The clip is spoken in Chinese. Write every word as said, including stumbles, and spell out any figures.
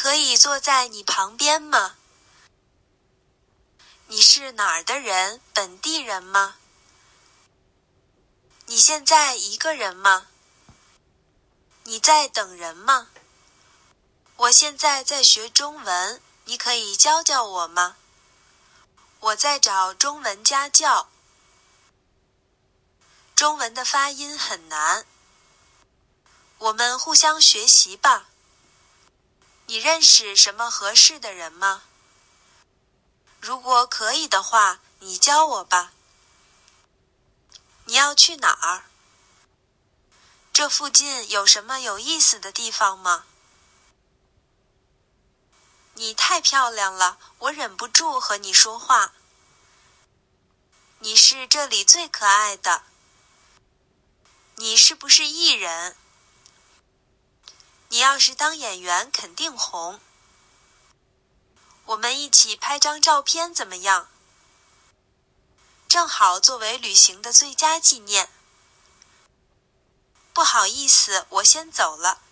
可以坐在你旁边吗？你是哪儿的人？本地人吗？你现在一个人吗？你在等人吗？我现在在学中文，你可以教教我吗？我在找中文家教。中文的发音很难，我们互相学习吧。你认识什么合适的人吗？如果可以的话，你教我吧。你要去哪儿？这附近有什么有意思的地方吗？你太漂亮了，我忍不住和你说话。你是这里最可爱的。你是不是艺人？你要是当演员肯定红。我们一起拍张照片怎么样？正好作为旅行的最佳纪念。不好意思，我先走了。